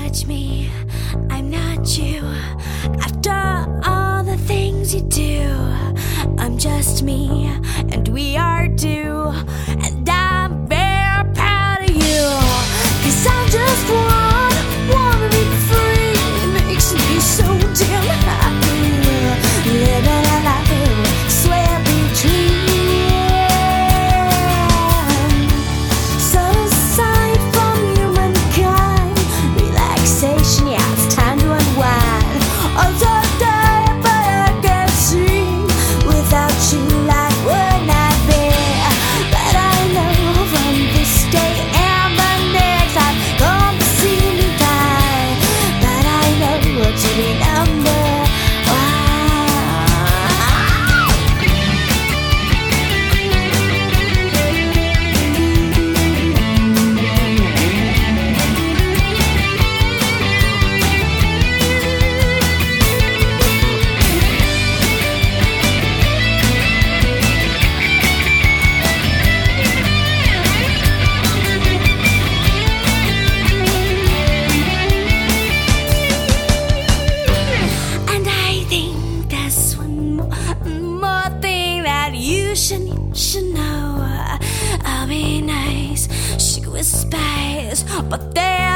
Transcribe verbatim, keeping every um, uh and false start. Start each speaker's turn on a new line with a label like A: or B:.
A: judge me, I'm not you. After all the things you do, I'm just me, and we are two. And I'm very proud of you, 'cause I just want, wanna be free. It makes me so damn happy, living a life I swear between. You should, you should know I'll be nice, she whispers, but there